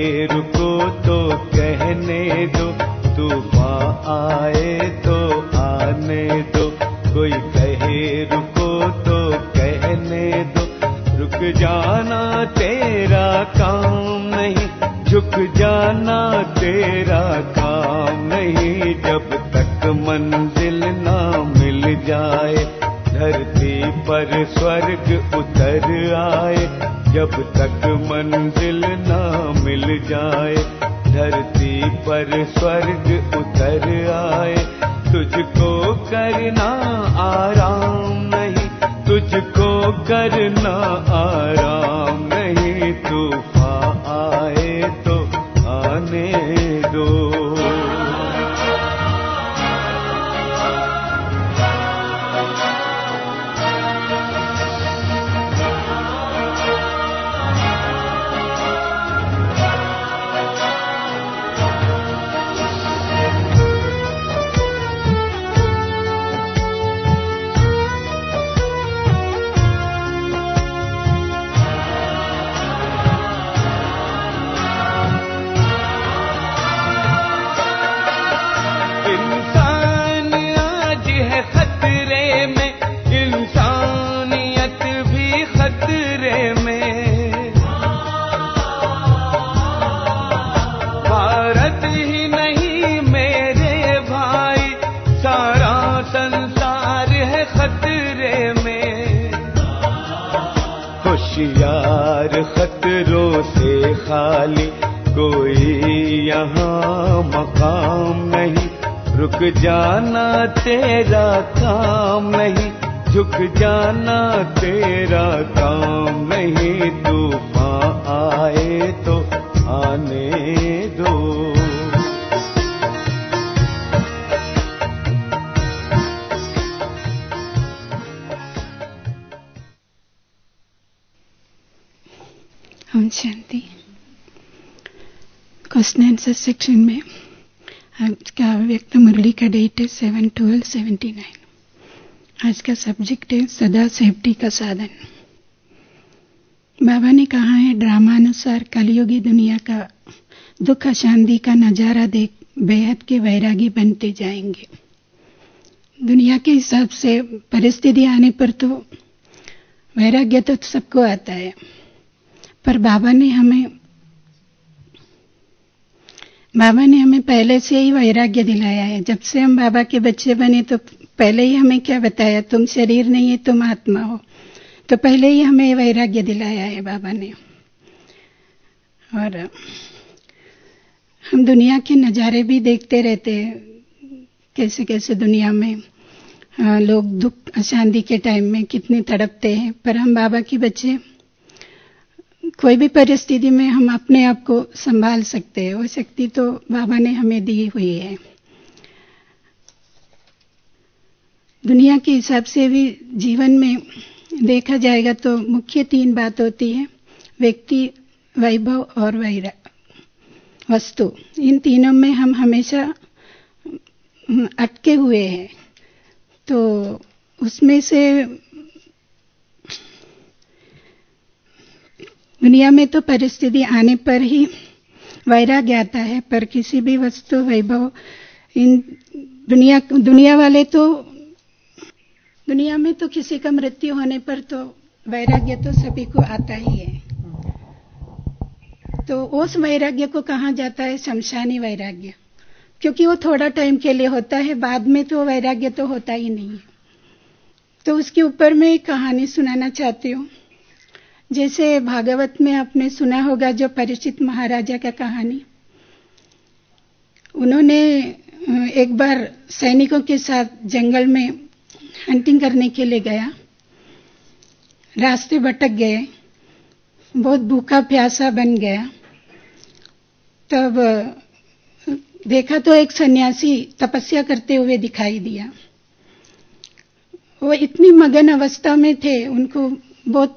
रुको तो कहने दो, तूफान आए तो आने दो। कोई कहे रुको तो कहने दो, रुक जाना तेरा काम नहीं, झुक जाना तेरा काम नहीं। जब तक मंजिल ना मिल जाए, धरती पर स्वर्ग उतर आए। जब तक मंजिल ना मिल जाए, धरती पर स्वर्ग उतर आए। तुझको करना आराम नहीं, तुझको करना आराम नहीं। तूफान आए तो आने दो। होशियार खतरों से खाली, कोई यहाँ मकाम नहीं। रुक जाना तेरा काम नहीं, झुक जाना तेरा काम नहीं। तूफान आए तो आने दो। ओम शांति। क्वेश्चन आंसर सेक्शन में आज का व्यक्त मुरली का डेट है 7/12/79। आज का सब्जेक्ट है सदा सेफ्टी का साधन। बाबा ने कहा है, ड्रामानुसार कलयुगी दुनिया का दुख अशांति का नजारा देख बेहद के वैरागी बनते जाएंगे। दुनिया के हिसाब से परिस्थिति आने पर तो वैराग्य तो सबको आता है, पर बाबा ने हमें पहले से ही वैराग्य दिलाया है। जब से हम बाबा के बच्चे बने तो पहले ही हमें क्या बताया, तुम शरीर नहीं है, तुम आत्मा हो। तो पहले ही हमें वैराग्य दिलाया है बाबा ने। और हम दुनिया के नज़ारे भी देखते रहते हैं, कैसे कैसे दुनिया में लोग दुख अशांति के टाइम में कितने तड़पते हैं। पर हम बाबा के बच्चे, कोई भी परिस्थिति में हम अपने आप को संभाल सकते हैं। वो शक्ति तो बाबा ने हमें दी हुई है। दुनिया के हिसाब से भी जीवन में देखा जाएगा तो मुख्य 3 बात होती है, व्यक्ति, वैभव और वस्तु। इन तीनों में हम हमेशा अटके हुए हैं। तो उसमें से दुनिया में तो परिस्थिति आने पर ही वैराग्य आता है, पर किसी भी वस्तु, वैभव, इन दुनिया वाले तो दुनिया में तो किसी का मृत्यु होने पर तो वैराग्य तो सभी को आता ही है। तो उस वैराग्य को कहा जाता है शमशानी वैराग्य, क्योंकि वो थोड़ा टाइम के लिए होता है, बाद में तो वैराग्य तो होता ही नहीं है। तो उसके ऊपर मैं एक कहानी सुनाना चाहती हूँ। जैसे भागवत में आपने सुना होगा जो परीक्षित महाराजा का कहानी। उन्होंने एक बार सैनिकों के साथ जंगल में हंटिंग करने के लिए गया, रास्ते भटक गए, बहुत भूखा प्यासा बन गया। तब देखा तो एक सन्यासी तपस्या करते हुए दिखाई दिया। वो इतनी मगन अवस्था में थे, उनको बहुत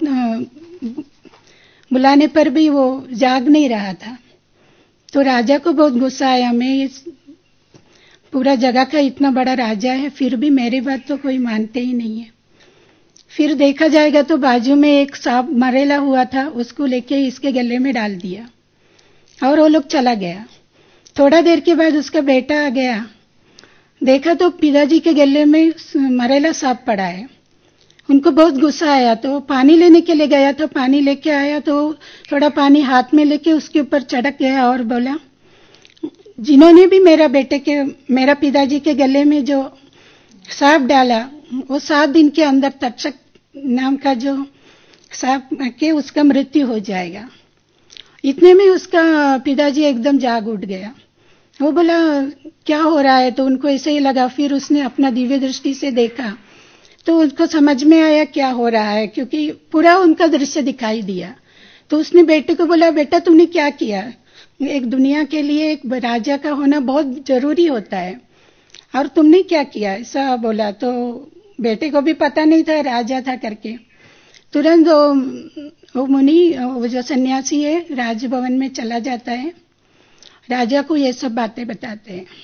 बुलाने पर भी वो जाग नहीं रहा था। तो राजा को बहुत गुस्सा आया, मैं इस पूरा जगह का इतना बड़ा राजा है, फिर भी मेरी बात तो कोई मानते ही नहीं है। फिर देखा जाएगा तो बाजू में एक सांप मरेला हुआ था, उसको लेके इसके गले में डाल दिया। और वो लोग चला गया। थोड़ा देर के बाद उसका बेटा आ गया, देखा तो पिताजी के गले में मरेला सांप पड़ा है। उनको बहुत गुस्सा आया तो पानी लेने के लिए गया, तो पानी लेके आया तो थोड़ा पानी हाथ में लेके उसके ऊपर चढ़क गया और बोला, जिन्होंने भी मेरा पिताजी के गले में जो सांप डाला, वो 7 दिन के अंदर तक्षक नाम का जो सांप के उसका मृत्यु हो जाएगा। इतने में उसका पिताजी एकदम जाग उठ गया। वो बोला क्या हो रहा है, तो उनको ऐसे ही लगा। फिर उसने अपना दिव्य दृष्टि से देखा तो उसको समझ में आया क्या हो रहा है, क्योंकि पूरा उनका दृश्य दिखाई दिया। तो उसने बेटे को बोला, बेटा तुमने क्या किया? एक दुनिया के लिए एक राजा का होना बहुत जरूरी होता है, और तुमने क्या किया? ऐसा बोला। तो बेटे को भी पता नहीं था राजा था करके। तुरंत वो मुनि, वो जो सन्यासी है, राजभवन में चला जाता है, राजा को ये सब बातें बताते हैं।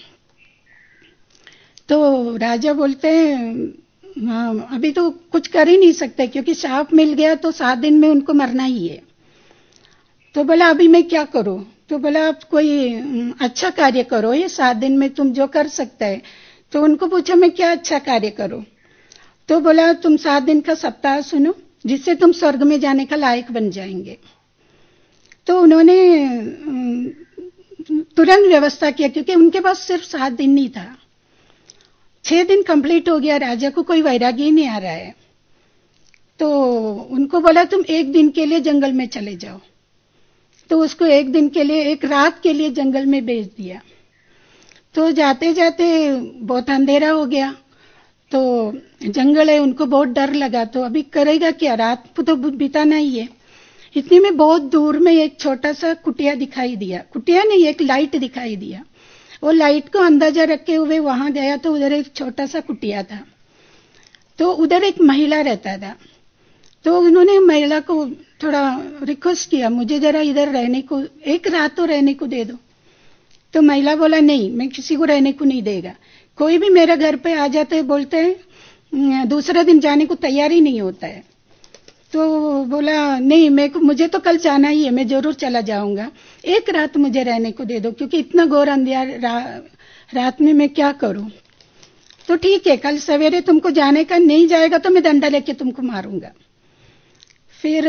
तो राजा बोलते हैं अभी तो कुछ कर ही नहीं सकते, क्योंकि सांप मिल गया तो 7 दिन में उनको मरना ही है। तो बोला अभी मैं क्या करूं? तो बोला आप कोई अच्छा कार्य करो, ये 7 दिन में तुम जो कर सकता है। तो उनको पूछा मैं क्या अच्छा कार्य करूं? तो बोला तुम 7 दिन का सप्ताह सुनो, जिससे तुम स्वर्ग में जाने का लायक बन जाएंगे। तो उन्होंने तुरंत व्यवस्था किया, क्योंकि उनके पास सिर्फ 7 दिन नहीं था, 6 दिन कंप्लीट हो गया। राजा को कोई वैराग्य ही नहीं आ रहा है। तो उनको बोला तुम 1 दिन के लिए जंगल में चले जाओ। तो उसको 1 दिन के लिए, 1 रात के लिए जंगल में भेज दिया। तो जाते जाते बहुत अंधेरा हो गया, तो जंगल है, उनको बहुत डर लगा। तो अभी करेगा क्या, रात तो बिताना ही है। इतने में बहुत दूर में एक छोटा सा कुटिया दिखाई दिया, कुटिया नहीं, एक लाइट दिखाई दिया। वो लाइट को अंदाजा रखे हुए वहां गया तो उधर एक छोटा सा कुटिया था। तो उधर एक महिला रहता था। तो उन्होंने महिला को थोड़ा रिक्वेस्ट किया, मुझे जरा इधर रहने को, 1 रात तो रहने को दे दो। तो महिला बोला नहीं, मैं किसी को रहने को नहीं देगा। कोई भी मेरे घर पे आ जाते हैं, बोलते हैं दूसरा दिन जाने को तैयार ही नहीं होता है। तो बोला नहीं, मुझे तो कल जाना ही है, मैं जरूर चला जाऊंगा, 1 रात मुझे रहने को दे दो, क्योंकि इतना घोर अंधेरा रात में मैं क्या करूं। तो ठीक है, कल सवेरे तुमको जाने का, नहीं जाएगा तो मैं डंडा लेके तुमको मारूंगा। फिर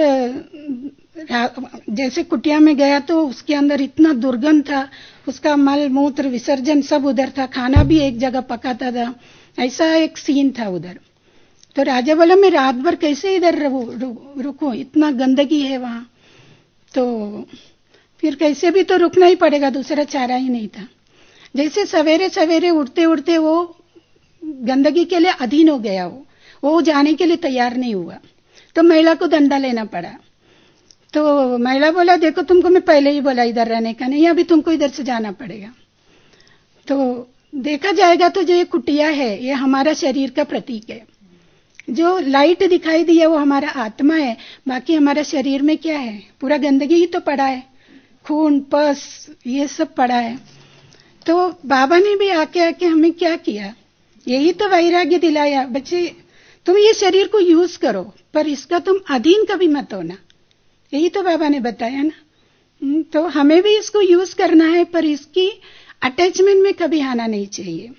जैसे कुटिया में गया तो उसके अंदर इतना दुर्गंध था, उसका मल मूत्र विसर्जन सब उधर था, खाना भी एक जगह पकाता था, ऐसा एक सीन था उधर। तो राजा बोला मैं रात भर कैसे इधर रुकूं, इतना गंदगी है वहां। तो फिर कैसे भी तो रुकना ही पड़ेगा, दूसरा चारा ही नहीं था। जैसे सवेरे सवेरे उठते उठते वो गंदगी के लिए अधीन हो गया, वो जाने के लिए तैयार नहीं हुआ। तो महिला को डंडा लेना पड़ा। तो महिला बोला देखो तुमको मैं पहले ही बोला इधर रहने का नहीं, अभी तुमको इधर से जाना पड़ेगा। तो देखा जाएगा तो जो ये कुटिया है ये हमारा शरीर का प्रतीक है। जो लाइट दिखाई दी है वो हमारा आत्मा है, बाकी हमारा शरीर में क्या है, पूरा गंदगी ही तो पड़ा है, खून पस ये सब पड़ा है। तो बाबा ने भी आके हमें क्या किया, यही तो वैराग्य दिलाया, बच्चे तुम ये शरीर को यूज करो पर इसका तुम अधीन कभी मत होना, यही तो बाबा ने बताया ना। तो हमें भी इसको यूज करना है पर इसकी अटैचमेंट में कभी आना नहीं चाहिए।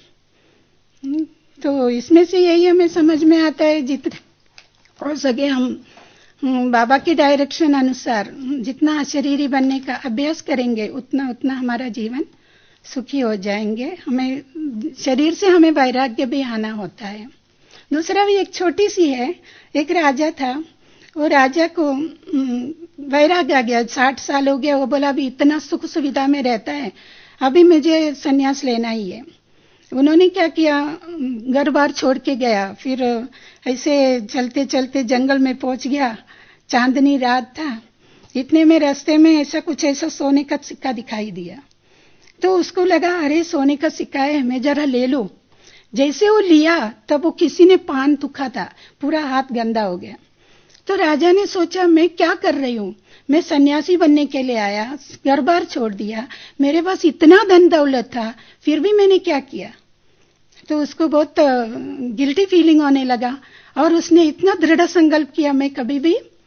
तो इसमें से यही हमें समझ में आता है, जितना हो सके हम बाबा की डायरेक्शन अनुसार जितना अशरीरी बनने का अभ्यास करेंगे उतना उतना हमारा जीवन सुखी हो जाएंगे। हमें शरीर से हमें वैराग्य भी आना होता है। दूसरा भी एक छोटी सी है, एक राजा था, वो राजा को वैराग्य आ गया, 60 साल हो गया। वो बोला अभी इतना सुख सुविधा में रहता है, अभी मुझे संन्यास लेना ही है। उन्होंने क्या किया, घर बार छोड़ के गया। फिर ऐसे चलते चलते जंगल में पहुंच गया, चांदनी रात था। इतने में रास्ते में ऐसा सोने का सिक्का दिखाई दिया। तो उसको लगा अरे सोने का सिक्का है, मैं जरा ले लूं। जैसे वो लिया तब वो किसी ने पान थूका था, पूरा हाथ गंदा हो गया। तो राजा ने सोचा मैं क्या कर रही हूँ, मैं सन्यासी बनने के लिए आया, घर बार छोड़ दिया, मेरे पास इतना धन दौलत था, फिर भी मैंने क्या किया। तो उसको बहुत गिल्टी फीलिंग होने लगा और उसने इतना दृढ़ संकल्प किया मैं कभी भी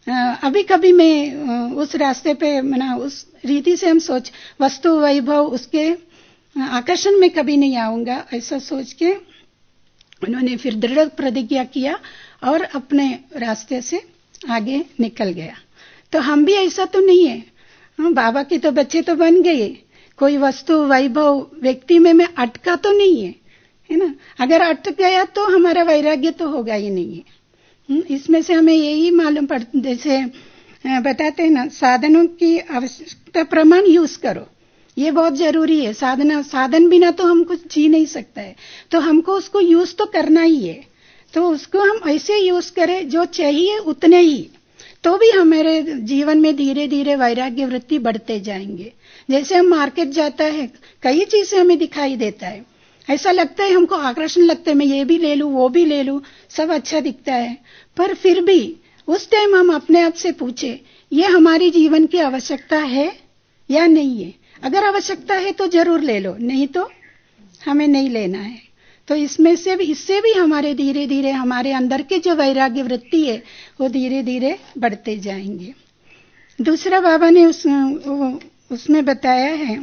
अभी कभी मैं उस रास्ते पे उस रीति से हम सोच वस्तु वैभव उसके आकर्षण में कभी नहीं आऊंगा, ऐसा सोच के उन्होंने फिर दृढ़ प्रतिज्ञा किया और अपने रास्ते से आगे निकल गया। तो हम भी ऐसा तो नहीं है, बाबा के तो बच्चे तो बन गए, कोई वस्तु वैभव व्यक्ति में मैं अटका तो नहीं है ना। अगर अटक गया तो हमारा वैराग्य तो होगा ही नहीं है। इसमें से हमें यही मालूम पड़ता, जैसे बताते हैं ना, साधनों की आवश्यकता प्रमाण यूज करो, ये बहुत जरूरी है। साधन बिना तो हम कुछ जी नहीं सकता है, तो हमको उसको यूज तो करना ही है। तो उसको हम ऐसे यूज करें जो चाहिए उतने ही, तो भी हमारे जीवन में धीरे धीरे वैराग्य वृत्ति बढ़ते जाएंगे। जैसे हम मार्केट जाता है, कई चीजें हमें दिखाई देता है, ऐसा लगता है हमको आकर्षण लगता है, मैं ये भी ले लूं वो भी ले लूं, सब अच्छा दिखता है। पर फिर भी उस टाइम हम अपने आप से पूछे, ये हमारी जीवन की आवश्यकता है या नहीं है? अगर आवश्यकता है तो जरूर ले लो, नहीं तो हमें नहीं लेना है। तो इससे भी हमारे धीरे धीरे हमारे अंदर के जो वैराग्य वृत्ति है वो धीरे धीरे बढ़ते जाएंगे। दूसरा बाबा ने उसमें बताया है,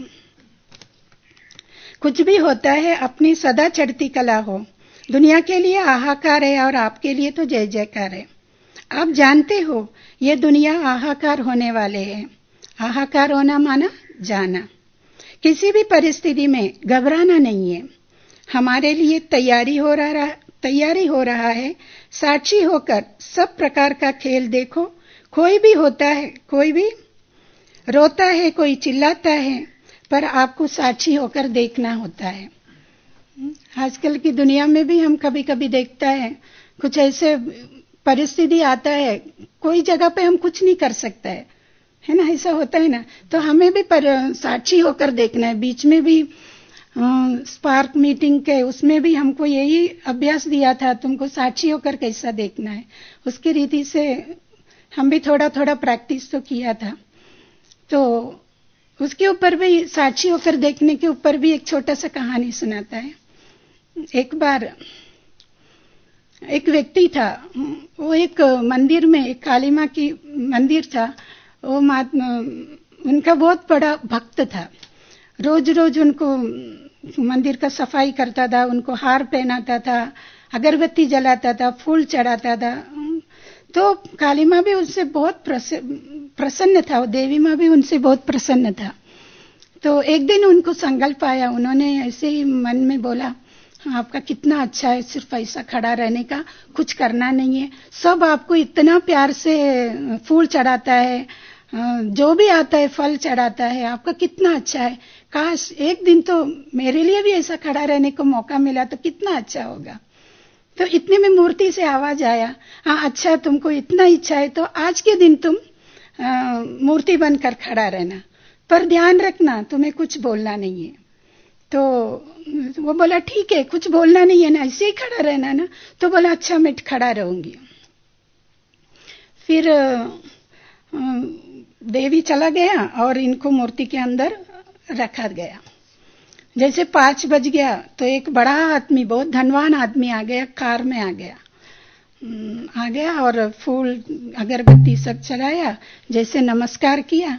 कुछ भी होता है अपनी सदा चढ़ती कला हो, दुनिया के लिए हाहाकार है और आपके लिए तो जय जयकार है। आप जानते हो ये दुनिया हाहाकार होने वाले है। हाहाकार होना माना जाना। किसी भी परिस्थिति में घबराना नहीं है, हमारे लिए तैयारी हो रहा है। साक्षी होकर सब प्रकार का खेल देखो, कोई भी होता है, कोई भी रोता है, कोई चिल्लाता है, पर आपको साक्षी होकर देखना होता है। आजकल की दुनिया में भी हम कभी कभी देखता है, कुछ ऐसे परिस्थिति आता है, कोई जगह पे हम कुछ नहीं कर सकता है ना, ऐसा होता है ना। तो हमें भी साक्षी होकर देखना है। बीच में भी स्पार्क मीटिंग के उसमें भी हमको यही अभ्यास दिया था, तुमको साक्षी होकर कैसा देखना है। उसकी रीति से हम भी थोड़ा थोड़ा प्रैक्टिस तो किया था। तो उसके ऊपर भी, साक्षी होकर देखने के ऊपर भी एक छोटा सा कहानी सुनाता है। एक बार एक व्यक्ति था, वो एक मंदिर में, एक काली माँ की मंदिर था, वो उनका बहुत बड़ा भक्त था। रोज रोज उनको मंदिर का सफाई करता था, उनको हार पहनाता था, अगरबत्ती जलाता था, फूल चढ़ाता था। तो काली माँ भी उनसे बहुत प्रसन्न था, देवी माँ भी उनसे बहुत प्रसन्न था। तो एक दिन उनको संकल्प आया, उन्होंने ऐसे ही मन में बोला, आपका कितना अच्छा है, सिर्फ ऐसा खड़ा रहने का, कुछ करना नहीं है, सब आपको इतना प्यार से फूल चढ़ाता है, जो भी आता है फल चढ़ाता है, आपका कितना अच्छा है, काश एक दिन तो मेरे लिए भी ऐसा खड़ा रहने को मौका मिला तो कितना अच्छा होगा। तो इतने में मूर्ति से आवाज आया, हाँ अच्छा, तुमको इतना इच्छा है तो आज के दिन तुम मूर्ति बनकर खड़ा रहना, पर ध्यान रखना तुम्हें कुछ बोलना नहीं है। तो वो बोला ठीक है, कुछ बोलना नहीं है ना, ऐसे ही खड़ा रहना ना। तो बोला अच्छा, मैं खड़ा रहूंगी। फिर देवी चला गया और इनको मूर्ति के अंदर रखा गया। जैसे 5 बज गया तो एक बड़ा आदमी, बहुत धनवान आदमी आ गया, कार में आ गया और फूल अगरबत्ती सब चलाया, जैसे नमस्कार किया।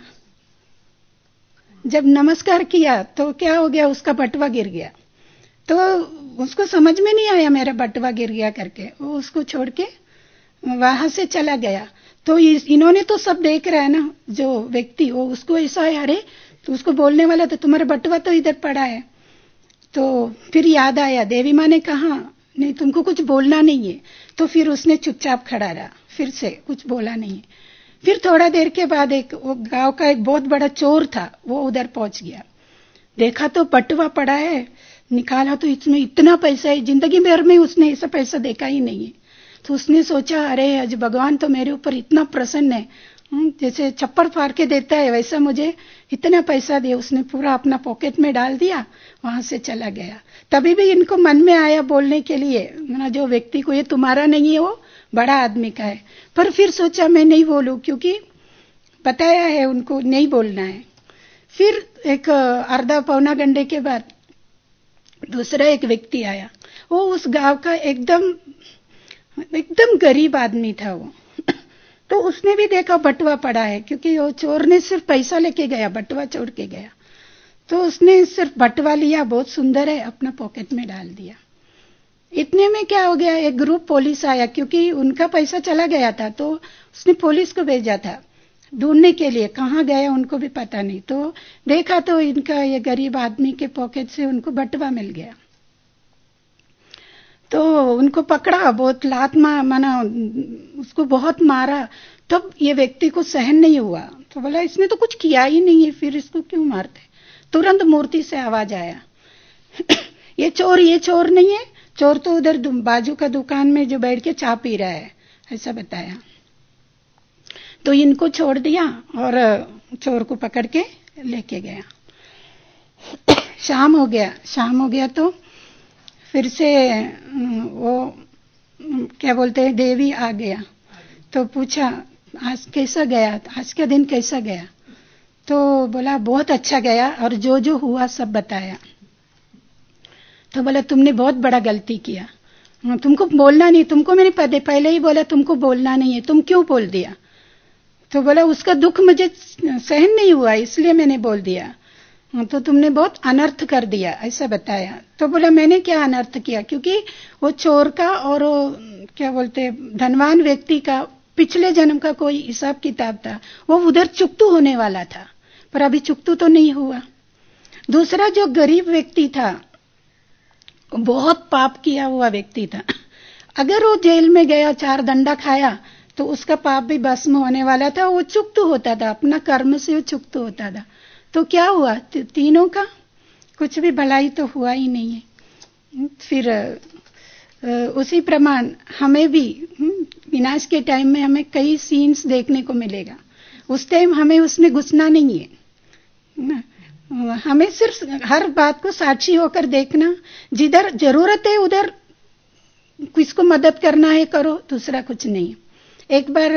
जब नमस्कार किया तो क्या हो गया, उसका बटुआ गिर गया। तो उसको समझ में नहीं आया मेरा बटुआ गिर गया करके, वो उसको छोड़ के वहां से चला गया। तो इन्होंने तो सब देख रहा है ना, जो व्यक्ति हो उसको ऐसा है, अरे तो उसको बोलने वाला तो तुम्हारा बटुआ तो इधर पड़ा है। तो फिर याद आया, देवी माँ ने कहा नहीं तुमको कुछ बोलना नहीं है। तो फिर उसने चुपचाप खड़ा रहा, फिर से कुछ बोला नहीं। फिर थोड़ा देर के बाद वो गांव का एक बहुत बड़ा चोर था, वो उधर पहुंच गया, देखा तो बटुआ पड़ा है, निकाला तो इसमें इतना पैसा है, जिंदगी भर में उसने ऐसा पैसा देखा ही नहीं है। तो उसने सोचा, अरे आज भगवान तो मेरे ऊपर इतना प्रसन्न है, जैसे चप्पड़ फाड़ के देता है वैसा मुझे इतना पैसा दे। उसने पूरा अपना पॉकेट में डाल दिया, वहां से चला गया। तभी भी इनको मन में आया बोलने के लिए, जो व्यक्ति को, ये तुम्हारा नहीं है, वो बड़ा आदमी का है। पर फिर सोचा मैं नहीं बोलूं, क्योंकि बताया है उनको नहीं बोलना है। फिर एक आधा पौना घंटे के बाद दूसरा एक व्यक्ति आया, वो उस गांव का एकदम गरीब आदमी था। तो उसने भी देखा बटुआ पड़ा है, क्योंकि वो चोर ने सिर्फ पैसा लेके गया, बटुआ छोड़ के गया। तो उसने सिर्फ बटुआ लिया, बहुत सुंदर है, अपना पॉकेट में डाल दिया। इतने में क्या हो गया, एक ग्रुप पुलिस आया, क्योंकि उनका पैसा चला गया था। तो उसने पुलिस को भेजा था ढूंढने के लिए, कहाँ गया उनको भी पता नहीं। तो देखा तो इनका, ये गरीब आदमी के पॉकेट से उनको बटुआ मिल गया। तो उनको पकड़ा, बहुत लात माना, उसको बहुत मारा। तब ये व्यक्ति को सहन नहीं हुआ, तो बोला इसने तो कुछ किया ही नहीं है, फिर इसको क्यों मारते। तुरंत मूर्ति से आवाज आया, ये चोर नहीं है, चोर तो उधर बाजू का दुकान में जो बैठ के चाय पी रहा है, ऐसा बताया। तो इनको छोड़ दिया और चोर को पकड़ के लेके गया। शाम हो गया तो फिर से वो क्या बोलते हैं, देवी आ गया। तो पूछा आज कैसा गया, आज का दिन कैसा गया। तो बोला बहुत अच्छा गया, और जो जो हुआ सब बताया। तो बोला तुमने बहुत बड़ा गलती किया, तुमको बोलना नहीं, तुमको मैंने पहले ही बोला तुमको बोलना नहीं है, तुम क्यों बोल दिया। तो बोला उसका दुख मुझे सहन नहीं हुआ, इसलिए मैंने बोल दिया। तो तुमने बहुत अनर्थ कर दिया, ऐसा बताया। तो बोला मैंने क्या अनर्थ किया, क्योंकि वो चोर का और वो क्या बोलते धनवान व्यक्ति का पिछले जन्म का कोई हिसाब किताब था, वो उधर चुकतू होने वाला था, पर अभी चुकतू तो नहीं हुआ। दूसरा जो गरीब व्यक्ति था, बहुत पाप किया हुआ व्यक्ति था, अगर वो जेल में गया, 4 दंडा खाया, तो उसका पाप भी भस्म होने वाला था, वो चुकतू होता था, अपना कर्म से वो चुकतू होता था। तो क्या हुआ, तीनों का कुछ भी भलाई तो हुआ ही नहीं है। फिर उसी प्रमाण हमें भी विनाश के टाइम में हमें कई सीन्स देखने को मिलेगा। उस टाइम हमें उसमें घुसना नहीं है, हमें सिर्फ हर बात को साक्षी होकर देखना, जिधर जरूरत है उधर किसको मदद करना है करो, दूसरा कुछ नहीं। एक बार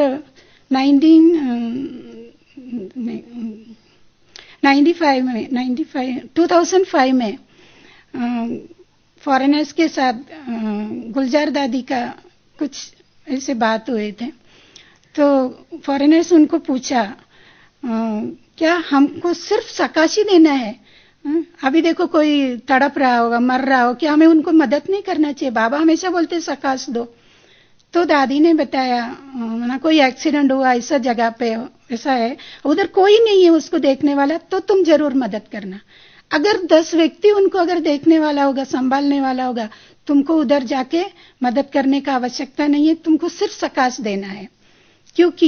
2005 में फॉरेनर्स के साथ गुलजार दादी का कुछ ऐसे बात हुए थे। तो फॉरेनर्स उनको पूछा क्या हमको सिर्फ सकाशी देना है, अभी देखो कोई तड़प रहा होगा, मर रहा हो, क्या हमें उनको मदद नहीं करना चाहिए, बाबा हमेशा बोलते सकाश दो। तो दादी ने बताया ना, कोई एक्सीडेंट हुआ ऐसा जगह पे ऐसा है, उधर कोई नहीं है उसको देखने वाला, तो तुम जरूर मदद करना। अगर 10 व्यक्ति उनको अगर देखने वाला होगा, संभालने वाला होगा, तुमको उधर जाके मदद करने का आवश्यकता नहीं है, तुमको सिर्फ सकाश देना है। क्योंकि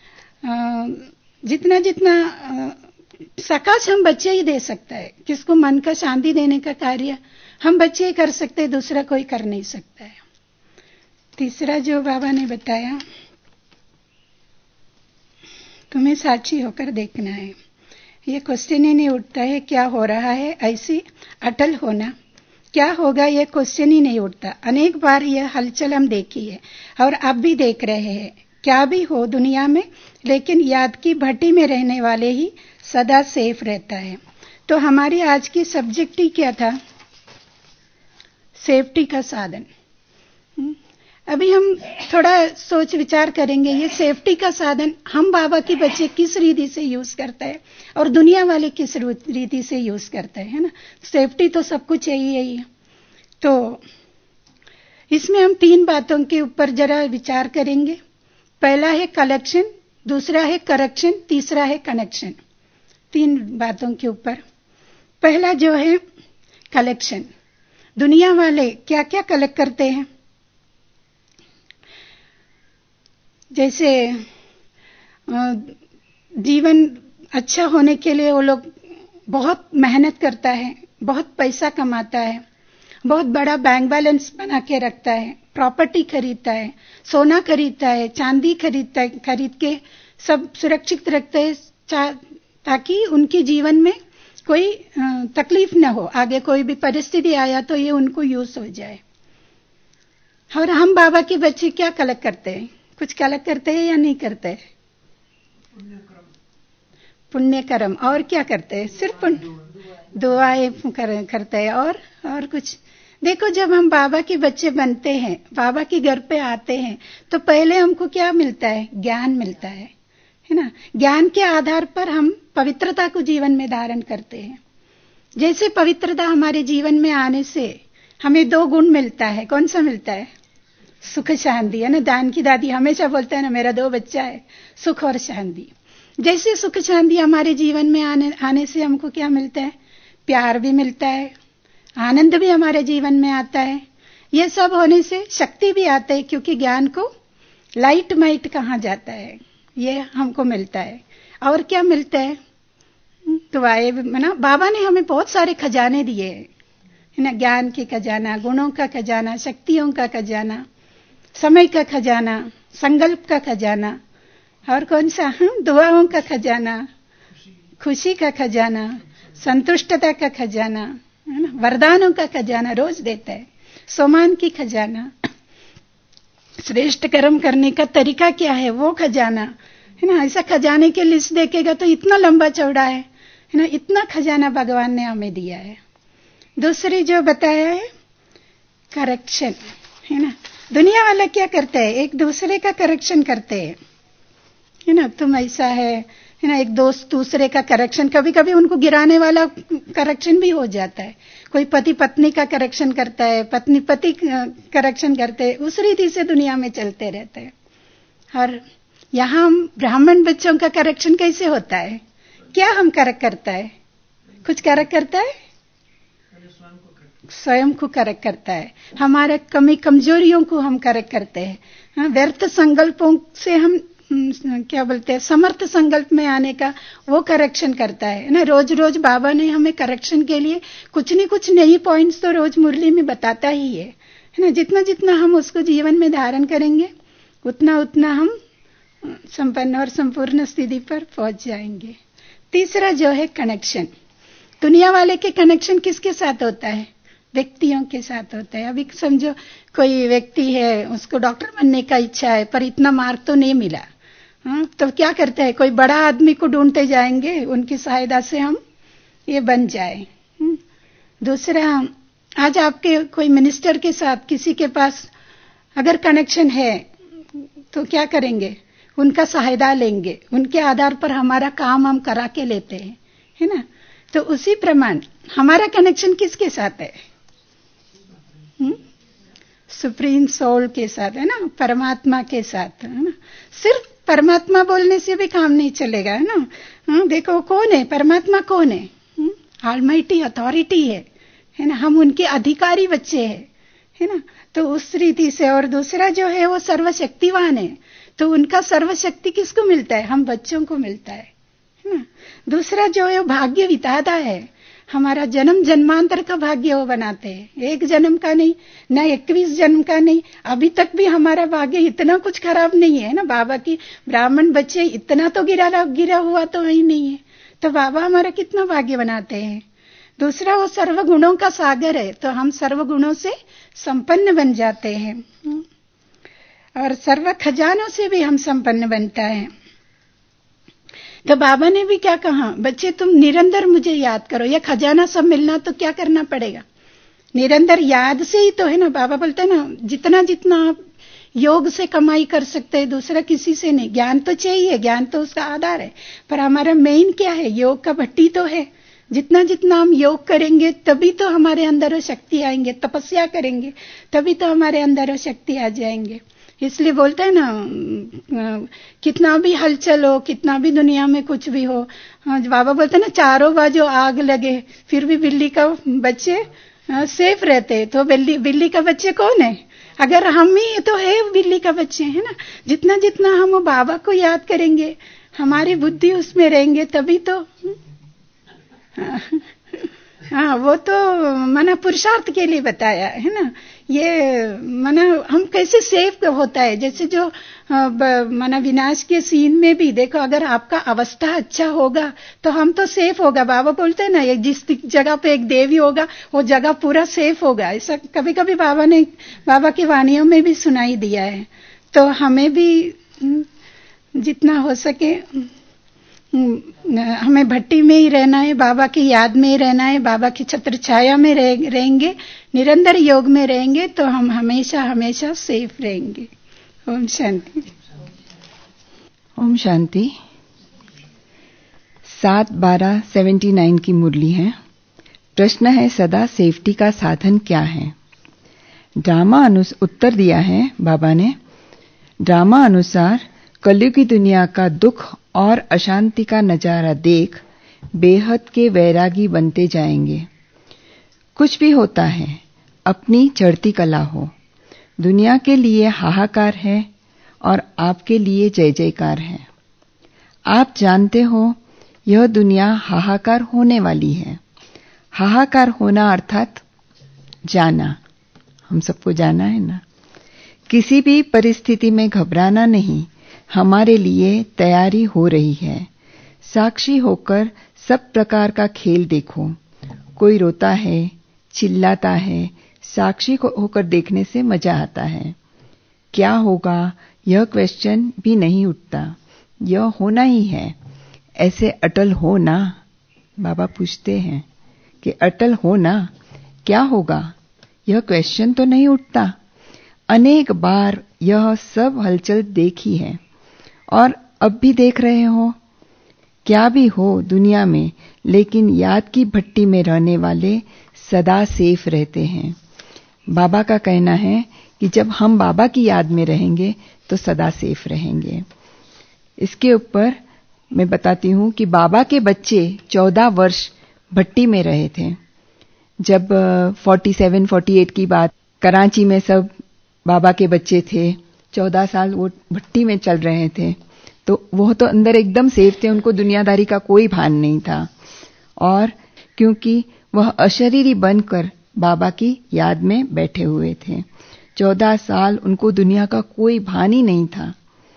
जितना जितना सकाश हम बच्चे ही दे सकता है, किसको मन का शांति देने का कार्य हम बच्चे ही कर सकते हैं, दूसरा कोई कर नहीं सकता है। तीसरा जो बाबा ने बताया, तुम्हें साक्षी होकर देखना है। ये क्वेश्चन ही नहीं उठता है क्या हो रहा है, ऐसी अटल होना, क्या होगा ये क्वेश्चन ही नहीं उठता। अनेक बार यह हलचल हम देखी है और अब भी देख रहे हैं। क्या भी हो दुनिया में, लेकिन याद की भट्टी में रहने वाले ही सदा सेफ रहता है। तो हमारी आज की सब्जेक्ट ही क्या था, सेफ्टी का साधन। अभी हम थोड़ा सोच विचार करेंगे, ये सेफ्टी का साधन हम बाबा के बच्चे किस रीति से यूज करते हैं और दुनिया वाले किस रीति से यूज करते हैं, है ना। सेफ्टी तो सब कुछ यही है। तो इसमें हम 3 बातों के ऊपर जरा विचार करेंगे। पहला है कलेक्शन, दूसरा है करेक्शन, तीसरा है कनेक्शन। 3 बातों के ऊपर। पहला जो है कलेक्शन, दुनिया वाले क्या क्या कलेक्ट करते हैं। जैसे जीवन अच्छा होने के लिए वो लोग बहुत मेहनत करता है, बहुत पैसा कमाता है, बहुत बड़ा बैंक बैलेंस बना के रखता है, प्रॉपर्टी खरीदता है, सोना खरीदता है, चांदी खरीदता है, खरीद के सब सुरक्षित रखते हैं ताकि उनके जीवन में कोई तकलीफ न हो, आगे कोई भी परिस्थिति आया तो ये उनको यूज हो जाए। और हम बाबा के बच्चे क्या कलेक्ट करते हैं, कुछ कलेक्ट करते हैं या नहीं करते हैं? पुण्य कर्म। और क्या करते हैं? सिर्फ दुआएं करते हैं और कुछ देखो जब हम बाबा के बच्चे बनते हैं, बाबा के घर पे आते हैं, तो पहले हमको क्या मिलता है? ज्ञान मिलता है ना। ज्ञान के आधार पर हम पवित्रता को जीवन में धारण करते हैं। जैसे पवित्रता हमारे जीवन में आने से हमें 2 गुण मिलता है। कौन सा मिलता है? सुख शांति, है ना। दान की दादी हमेशा बोलता है ना, मेरा 2 बच्चा है, सुख और शांति। जैसे सुख शांति हमारे जीवन में आने से हमको क्या मिलता है? प्यार भी मिलता है, आनंद भी हमारे जीवन में आता है। ये सब होने से शक्ति भी आता है, क्योंकि ज्ञान को लाइट माइट कहा जाता है, ये हमको मिलता है। और क्या मिलता है? तो आए ना, बाबा ने हमें बहुत सारे खजाने दिए है ना। ज्ञान के खजाना, गुणों का खजाना, शक्तियों का खजाना, समय का खजाना, संकल्प का खजाना, और कौन सा? दुआओं का खजाना, खुशी का खजाना, संतुष्टता का खजाना, है ना। वरदानों का खजाना रोज देता है, सम्मान की खजाना, श्रेष्ठ कर्म करने का तरीका क्या है वो खजाना, है ना। ऐसा खजाने की लिस्ट देखेगा तो इतना लंबा चौड़ा है ना। इतना खजाना भगवान ने हमें दिया है। दूसरी जो बताया है करेक्शन, है ना। दुनिया वाला क्या करता है? एक दूसरे का करेक्शन करते हैं, है ना। तुम ऐसा है ना। एक दोस्त दूसरे का करेक्शन, कभी कभी उनको गिराने वाला करेक्शन भी हो जाता है। कोई पति पत्नी का करेक्शन करता है, पत्नी पति करेक्शन करते हैं। उस रीति से दुनिया में चलते रहते हैं। और यहाँ ब्राह्मण बच्चों का करेक्शन कैसे होता है? क्या हम करेक्ट करता है? कुछ करेक्ट करता है? स्वयं को करेक्ट करता है। हमारे कमी कमजोरियों को हम करेक्ट करते हैं। व्यर्थ संकल्पों से हम क्या बोलते हैं, समर्थ संकल्प में आने का वो करेक्शन करता है ना। रोज रोज बाबा ने हमें करेक्शन के लिए कुछ न कुछ नई पॉइंट्स तो रोज मुरली में बताता ही है ना। जितना जितना हम उसको जीवन में धारण करेंगे, उतना उतना हम संपन्न और संपूर्ण स्थिति पर पहुंच जाएंगे। तीसरा जो है कनेक्शन। दुनिया वाले के कनेक्शन किसके साथ होता है? व्यक्तियों के साथ होता है। अभी समझो कोई व्यक्ति है, उसको डॉक्टर बनने का इच्छा है, पर इतना मार्क तो नहीं मिला, तो क्या करते हैं? कोई बड़ा आदमी को ढूंढते जाएंगे, उनकी सहायता से हम ये बन जाए। दूसरा, आज आपके कोई मिनिस्टर के साथ किसी के पास अगर कनेक्शन है तो क्या करेंगे? उनका सहायता लेंगे, उनके आधार पर हमारा काम हम करा के लेते हैं, है ना। तो उसी प्रमाण हमारा कनेक्शन किसके साथ है? सुप्रीम सोल के साथ, है ना, परमात्मा के साथ, है ना। सिर्फ परमात्मा बोलने से भी काम नहीं चलेगा, है ना। देखो कौन है परमात्मा? कौन है? ऑलमाइटी अथॉरिटी है ना। हम उनके अधिकारी बच्चे हैं, है ना। तो उस रीति से। और दूसरा जो है वो सर्वशक्तिवान है, तो उनका सर्वशक्ति किसको मिलता है? हम बच्चों को मिलता है ना। दूसरा जो है वो भाग्य विधाता है, हमारा जन्म जन्मांतर का भाग्य वो बनाते हैं। 1 जन्म का नहीं, ना 21 जन्म का नहीं। अभी तक भी हमारा भाग्य इतना कुछ खराब नहीं है ना। बाबा की ब्राह्मण बच्चे इतना तो गिरा हुआ तो ही नहीं है। तो बाबा हमारा कितना भाग्य बनाते हैं। दूसरा, वो सर्व गुणों का सागर है, तो हम सर्व गुणों से संपन्न बन जाते हैं, और सर्व खजानों से भी हम संपन्न बनता है। तो बाबा ने भी क्या कहा? बच्चे तुम निरंतर मुझे याद करो। यह खजाना सब मिलना तो क्या करना पड़ेगा? निरंतर याद से ही तो, है ना। बाबा बोलते हैं ना, जितना जितना आप योग से कमाई कर सकते हैं, दूसरा किसी से नहीं। ज्ञान तो चाहिए, ज्ञान तो उसका आधार है, पर हमारा मेन क्या है? योग का भट्टी तो है। जितना जितना हम योग करेंगे तभी तो हमारे अंदर वो शक्ति आएंगे। तपस्या करेंगे तभी तो हमारे अंदर वो शक्ति आ जाएंगे। इसलिए बोलते हैं ना, कितना भी हलचल हो, कितना भी दुनिया में कुछ भी हो, बाबा बोलते हैं ना, चारों बाजू आग लगे फिर भी बिल्ली का बच्चे सेफ रहते। तो बिल्ली का बच्चे कौन है? अगर हम ही तो है बिल्ली का बच्चे, है ना। जितना जितना हम बाबा को याद करेंगे, हमारी बुद्धि उसमें रहेंगे, तभी तो हाँ, वो तो माना पुरुषार्थ के लिए बताया है ना। ये माना हम कैसे सेफ होता है। जैसे जो माना विनाश के सीन में भी देखो, अगर आपका अवस्था अच्छा होगा तो हम तो सेफ होगा। बाबा बोलते हैं ना, एक जिस जगह पे एक देवी होगा वो जगह पूरा सेफ होगा। ऐसा कभी कभी बाबा की वाणियों में भी सुनाई दिया है। तो हमें भी जितना हो सके हमें भट्टी में ही रहना है, बाबा की याद में ही रहना है, बाबा की छत्र छाया में रहेंगे, निरंतर योग में रहेंगे तो हम हमेशा हमेशा सेफ रहेंगे। ओम शांति। ओम शांति। 7/12/79 की मुरली है। प्रश्न है, सदा सेफ्टी का साधन क्या है? ड्रामा उत्तर दिया है बाबा ने। ड्रामा अनुसार कलयुग की दुनिया का दुख और अशांति का नजारा देख बेहद के वैरागी बनते जाएंगे। कुछ भी होता है, अपनी चढ़ती कला हो। दुनिया के लिए हाहाकार है और आपके लिए जय जयकार है। आप जानते हो यह दुनिया हाहाकार होने वाली है। हाहाकार होना अर्थात जाना, हम सबको जाना है ना। किसी भी परिस्थिति में घबराना नहीं, हमारे लिए तैयारी हो रही है। साक्षी होकर सब प्रकार का खेल देखो। कोई रोता है, चिल्लाता है, साक्षी होकर देखने से मजा आता है। क्या होगा यह क्वेश्चन भी नहीं उठता, यह होना ही है। ऐसे अटल हो ना, बाबा पूछते हैं कि अटल हो ना, क्या होगा यह क्वेश्चन तो नहीं उठता। अनेक बार यह सब हलचल देखी है और अब भी देख रहे हो। क्या भी हो दुनिया में, लेकिन याद की भट्टी में रहने वाले सदा सेफ रहते हैं। बाबा का कहना है कि जब हम बाबा की याद में रहेंगे तो सदा सेफ रहेंगे। इसके ऊपर मैं बताती हूँ कि बाबा के बच्चे 14 वर्ष भट्टी में रहे थे। जब 47-48 की बात, कराची में सब बाबा के बच्चे थे। 14 साल वो भट्टी में चल रहे थे, तो वो तो अंदर एकदम सेफ थे, उनको दुनियादारी का कोई भान नहीं था। और क्योंकि वह अशरीरी बनकर बाबा की याद में बैठे हुए थे, 14 साल उनको दुनिया का कोई भान ही नहीं था।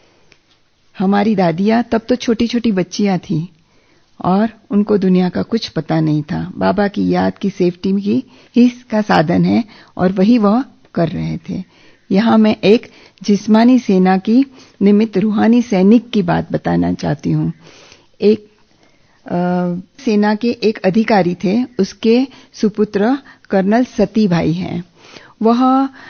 हमारी दादियाँ तब तो छोटी छोटी बच्चियां थी और उनको दुनिया का कुछ पता नहीं था। बाबा की याद की सेफ्टी की ही इसका साधन है और वही वह कर रहे थे। यहाँ मैं एक जिस्मानी सेना की निमित्त रूहानी सैनिक की बात बताना चाहती हूँ। एक सेना के एक अधिकारी थे, उसके सुपुत्र कर्नल सती भाई हैं। वह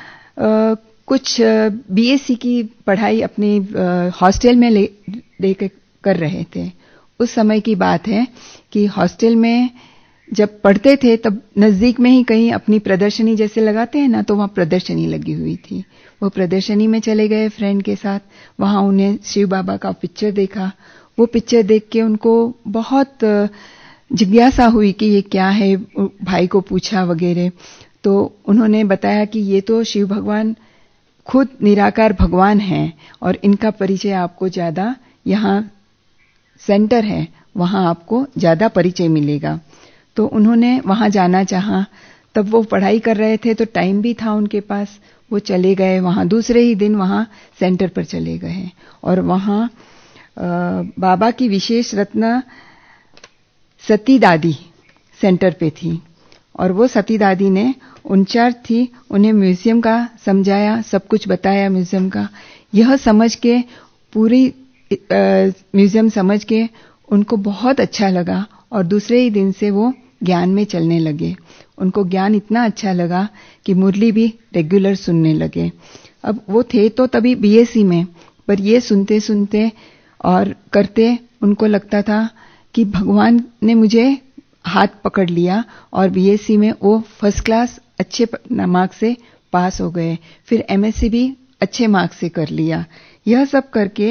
कुछ बीएससी की पढ़ाई अपनी हॉस्टल में लेकर कर रहे थे। उस समय की बात है कि हॉस्टल में जब पढ़ते थे तब नजदीक में ही कहीं अपनी प्रदर्शनी जैसे लगाते हैं ना, तो वहां प्रदर्शनी लगी हुई थी। वो प्रदर्शनी में चले गए फ्रेंड के साथ। वहां उन्हें शिव बाबा का पिक्चर देखा। वो पिक्चर देख के उनको बहुत जिज्ञासा हुई कि ये क्या है। भाई को पूछा वगैरह, तो उन्होंने बताया कि ये तो शिव भगवान खुद निराकार भगवान हैं और इनका परिचय आपको ज्यादा, यहाँ सेंटर है वहां आपको ज्यादा परिचय मिलेगा। तो उन्होंने वहां जाना चाहा। तब वो पढ़ाई कर रहे थे तो टाइम भी था उनके पास। वो चले गए वहां, दूसरे ही दिन वहां सेंटर पर चले गए और वहां बाबा की विशेष रत्न सती दादी सेंटर पे थी। और वो सती दादी ने इंचार्ज थी, उन्हें म्यूजियम का समझाया, सब कुछ बताया म्यूजियम का। यह समझ के, पूरी म्यूजियम समझ के उनको बहुत अच्छा लगा और दूसरे ही दिन से वो ज्ञान में चलने लगे। उनको ज्ञान इतना अच्छा लगा कि मुरली भी रेगुलर सुनने लगे। अब वो थे तो तभी बीएससी में, पर ये सुनते सुनते और करते उनको लगता था कि भगवान ने मुझे हाथ पकड़ लिया और बीएससी में वो फर्स्ट क्लास अच्छे मार्क्स से पास हो गए। फिर एमएससी भी अच्छे मार्क्स से कर लिया। यह सब करके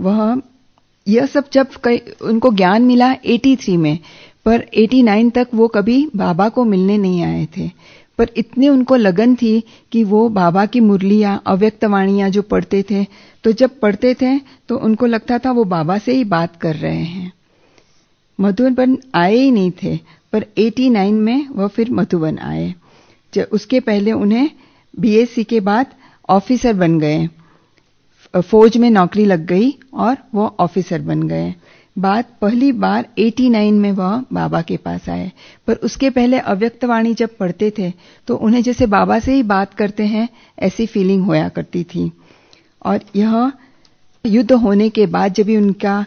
यह सब जब उनको ज्ञान मिला 83 में, पर 89 तक वो कभी बाबा को मिलने नहीं आए थे। पर इतनी उनको लगन थी कि वो बाबा की मुरलियां, अव्यक्त वाणियां जो पढ़ते थे, तो जब पढ़ते थे तो उनको लगता था वो बाबा से ही बात कर रहे हैं। मधुबन आए ही नहीं थे, पर 89 में वह फिर मधुबन आए। उसके पहले उन्हें बीएससी के बाद ऑफिसर बन गए, फौज में नौकरी लग गई और वो ऑफिसर बन गए। पहली बार 89 में वह बाबा के पास आए। पर उसके पहले अव्यक्त वाणी जब पढ़ते थे तो उन्हें जैसे बाबा से ही बात करते हैं ऐसी फीलिंग होया करती थी। और यह युद्ध होने के बाद जब भी उनका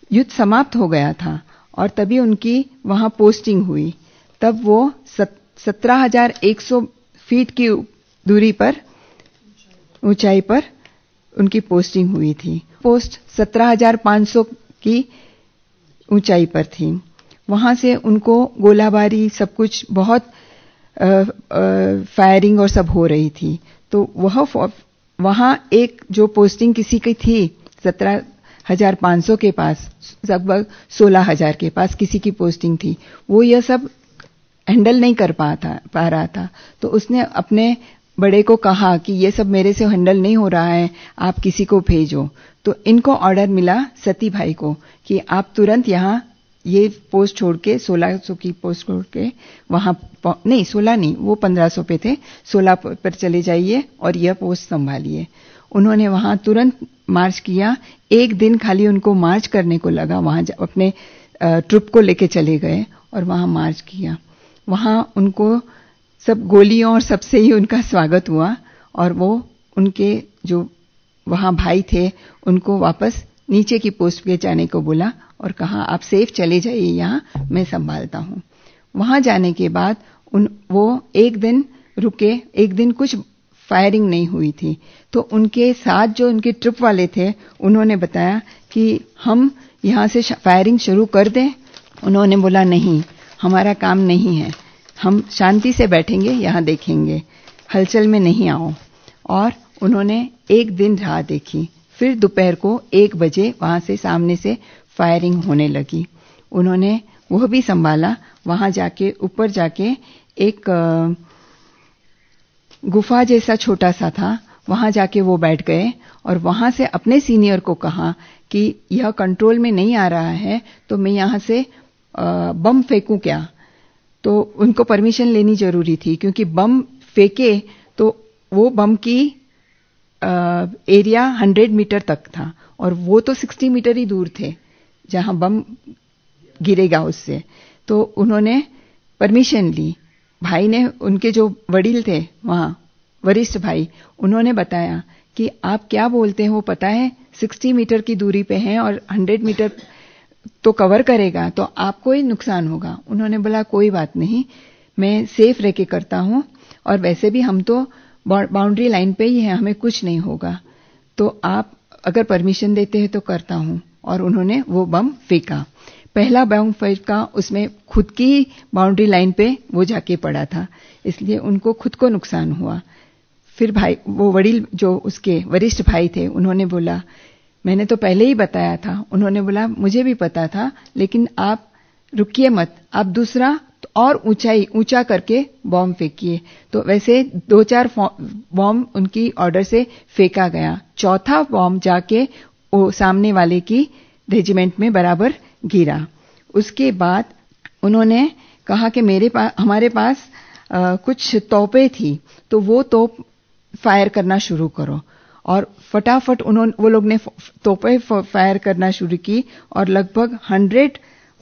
युद्ध समाप्त हो गया था और तभी उनकी वहां पोस्टिंग हुई। तब वो 17,100 फीट की दूरी पर, ऊंचाई पर उनकी पोस्टिंग हुई थी। पोस्ट 17,500 की ऊंचाई पर थी। वहां से उनको गोलाबारी सब कुछ बहुत फायरिंग और सब हो रही थी। तो वहां एक जो पोस्टिंग किसी की थी 17,500 के पास, लगभग 16,000 के पास किसी की पोस्टिंग थी, वो यह सब हैंडल नहीं कर पा रहा था। तो उसने अपने बड़े को कहा कि ये सब मेरे से हैंडल नहीं हो रहा है, आप किसी को भेजो। तो इनको ऑर्डर मिला सती भाई को कि आप तुरंत यहाँ ये पोस्ट छोड़ के 1600 की पोस्ट छोड़ के वहां नहीं 16 नहीं, वो 1500 पे थे, 16 पर चले जाइए और यह पोस्ट संभालिए। उन्होंने वहां तुरंत मार्च किया। एक दिन खाली उनको मार्च करने को लगा। वहां अपने ट्रुप को लेके चले गए और वहां मार्च किया। वहां उनको सब गोलियों और सबसे ही उनका स्वागत हुआ और वो उनके जो वहां भाई थे उनको वापस नीचे की पोस्ट पे जाने को बोला और कहा आप सेफ चले जाइए, यहाँ मैं संभालता हूं। वहां जाने के बाद वो एक दिन रुके। एक दिन कुछ फायरिंग नहीं हुई थी। तो उनके साथ जो उनके ट्रिप वाले थे उन्होंने बताया कि हम यहां से फायरिंग शुरू कर दें। उन्होंने बोला नहीं, हमारा काम नहीं है, हम शांति से बैठेंगे, यहां देखेंगे, हलचल में नहीं आओ। और उन्होंने एक दिन राह देखी। फिर दोपहर को 1 बजे वहां से सामने से फायरिंग होने लगी। उन्होंने वह भी संभाला। वहां जाके ऊपर जाके एक गुफा जैसा छोटा सा था, वहां जाके वो बैठ गए और वहां से अपने सीनियर को कहा कि यह कंट्रोल में नहीं आ रहा है तो मैं यहां से बम फेंकूं क्या। तो उनको परमिशन लेनी जरूरी थी क्योंकि बम फेंके तो वो बम की एरिया 100 मीटर तक था और वो तो 60 मीटर ही दूर थे जहां बम गिरेगा उससे। तो उन्होंने परमिशन ली। भाई ने, उनके जो वडील थे वहां, वरिष्ठ भाई, उन्होंने बताया कि आप क्या बोलते हैं, वो पता है 60 मीटर की दूरी पे हैं और 100 मीटर तो कवर करेगा तो आपको ही नुकसान होगा। उन्होंने बोला कोई बात नहीं, मैं सेफ रह के करता हूं और वैसे भी हम तो बाउंड्री लाइन पे ही हैं, हमें कुछ नहीं होगा, तो आप अगर परमिशन देते हैं तो करता हूं। और उन्होंने वो बम फेंका। पहला बम फेंका, उसमें खुद की बाउंड्री लाइन पे वो जाके पड़ा था, इसलिए उनको खुद को नुकसान हुआ। फिर भाई, वो वडील जो उसके वरिष्ठ भाई थे, उन्होंने बोला मैंने तो पहले ही बताया था। उन्होंने बोला मुझे भी पता था, लेकिन आप रुकिए मत, आप दूसरा और ऊंचा करके बॉम्ब फेंकिए। तो वैसे 2-4 बॉम्ब उनकी ऑर्डर से फेंका गया। चौथा बॉम्ब जाके वो सामने वाले की रेजिमेंट में बराबर गिरा। उसके बाद उन्होंने कहा कि हमारे पास कुछ तोपें थी, तो वो तोप फायर करना शुरू करो। और फटाफट वो लोग ने तोपें फायर करना शुरू की और लगभग 100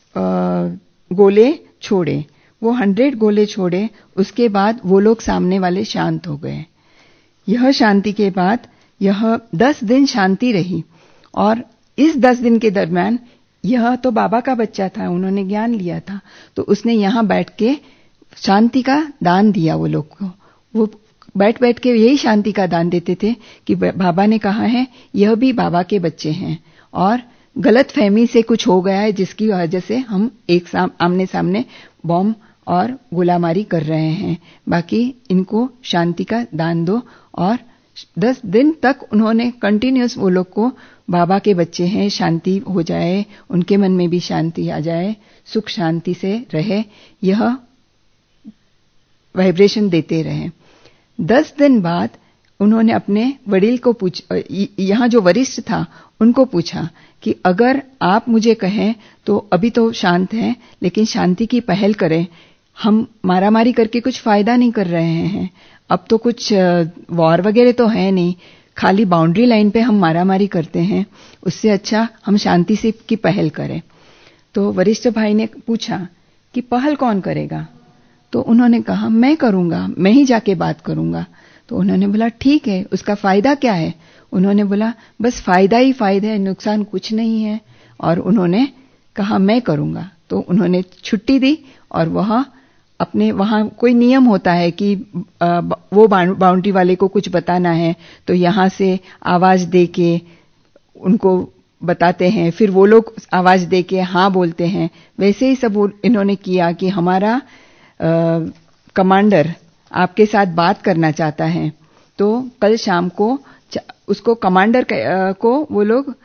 गोले छोड़े। वो 100 गोले छोड़े। उसके बाद वो लोग सामने वाले शांत हो गए। यह शांति के बाद यह 10 दिन शांति रही। और इस 10 दिन के दरमियान, यह तो बाबा का बच्चा था, उन्होंने ज्ञान लिया था, तो उसने यहां बैठ के शांति का दान दिया वो लोग को। वो बैठ बैठ के यही शांति का दान देते थे कि बाबा ने कहा है यह भी बाबा के बच्चे हैं और गलत फहमी से कुछ हो गया है जिसकी वजह से हम आमने सामने बॉम्ब और गोलामारी कर रहे हैं, बाकी इनको शांति का दान दो। और 10 दिन तक उन्होंने कंटिन्यूअस वो लोग को बाबा के बच्चे हैं, शांति हो जाए, उनके मन में भी शांति आ जाए, सुख शांति से रहे, यह वाइब्रेशन देते रहे। 10 दिन बाद उन्होंने अपने वडील को यहां जो वरिष्ठ था उनको पूछा कि अगर आप मुझे कहें तो अभी तो शांत है, लेकिन शांति की पहल करें, हम मारामारी करके कुछ फायदा नहीं कर रहे हैं, अब तो कुछ वॉर वगैरह तो है नहीं, खाली बाउंड्री लाइन पे हम मारामारी करते हैं, उससे अच्छा हम शांति से की पहल करें। तो वरिष्ठ भाई ने पूछा कि पहल कौन करेगा? तो उन्होंने कहा मैं करूंगा, मैं ही जाके बात करूंगा। तो उन्होंने बोला ठीक है, उसका फायदा क्या है? उन्होंने बोला बस फायदा ही फायदा है, नुकसान कुछ नहीं है, और उन्होंने कहा मैं करूंगा। तो उन्होंने छुट्टी दी और वह अपने वहां कोई नियम होता है कि वो बाउंड्री वाले को कुछ बताना है तो यहां से आवाज दे के उनको बताते हैं, फिर वो लोग आवाज दे के हाँ बोलते हैं। वैसे ही सब इन्होंने किया कि हमारा कमांडर आपके साथ बात करना चाहता है। तो कल शाम को उसको कमांडर को वो लोग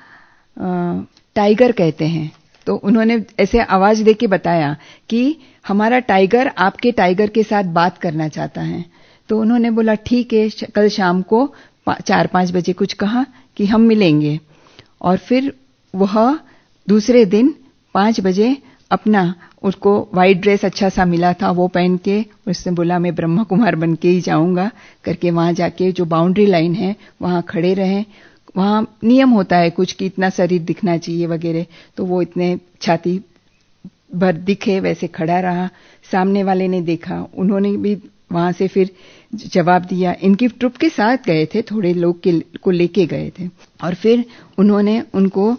टाइगर कहते हैं। तो उन्होंने ऐसे आवाज देके बताया कि हमारा टाइगर आपके टाइगर के साथ बात करना चाहता है। तो उन्होंने बोला ठीक है, कल शाम को 4-5 बजे कुछ कहा कि हम मिलेंगे। और फिर वह दूसरे दिन 5 बजे अपना उसको व्हाइट ड्रेस अच्छा सा मिला था वो पहन के उसने बोला मैं ब्रह्मा कुमार बन के ही जाऊंगा करके वहां जाके जो बाउंड्री लाइन है वहां खड़े रहे। वहां नियम होता है कुछ कि इतना शरीर दिखना चाहिए वगैरह, तो वो इतने छाती भर दिखे वैसे खड़ा रहा। सामने वाले ने देखा, उन्होंने भी वहां से फिर जवाब दिया। इनकी ट्रुप के साथ गए थे, थोड़े लोग को लेके गए थे। और फिर उन्होंने उनको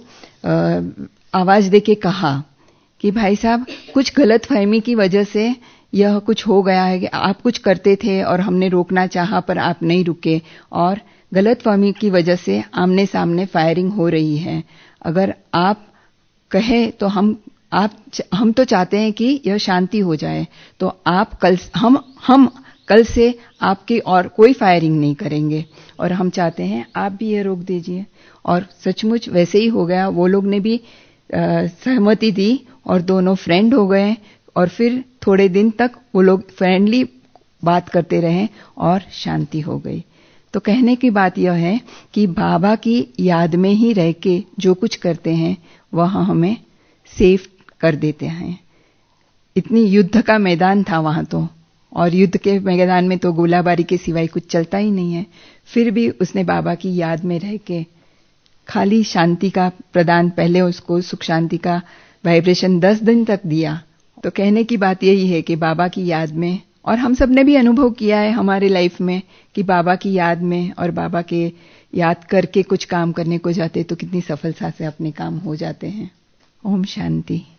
आवाज देके कहा कि भाई साहब कुछ गलतफहमी की वजह से यह कुछ हो गया है कि आप कुछ करते थे और हमने रोकना चाहा पर आप नहीं रुके, और गलतफहमी की वजह से आमने सामने फायरिंग हो रही है। अगर आप कहें तो हम तो चाहते हैं कि यह शांति हो जाए, तो आप हम कल से आपकी और कोई फायरिंग नहीं करेंगे और हम चाहते हैं आप भी ये रोक दीजिए। और सचमुच वैसे ही हो गया। वो लोग ने भी सहमति दी और दोनों फ्रेंड हो गए। और फिर थोड़े दिन तक वो लोग फ्रेंडली बात करते रहे और शांति हो गई। तो कहने की बात यह है कि बाबा की याद में ही रह के जो कुछ करते हैं वह हमें सेफ कर देते हैं। इतनी युद्ध का मैदान था वहां तो, और युद्ध के मैदान में तो गोलाबारी के सिवाय कुछ चलता ही नहीं है। फिर भी उसने बाबा की याद में रह के खाली शांति का प्रदान, पहले उसको सुख शांति का वाइब्रेशन 10 दिन तक दिया। तो कहने की बात यही है कि बाबा की याद में, और हम सब ने भी अनुभव किया है हमारे लाइफ में कि बाबा की याद में और बाबा के याद करके कुछ काम करने को जाते तो कितनी सफलता से अपने काम हो जाते हैं। ओम शांति।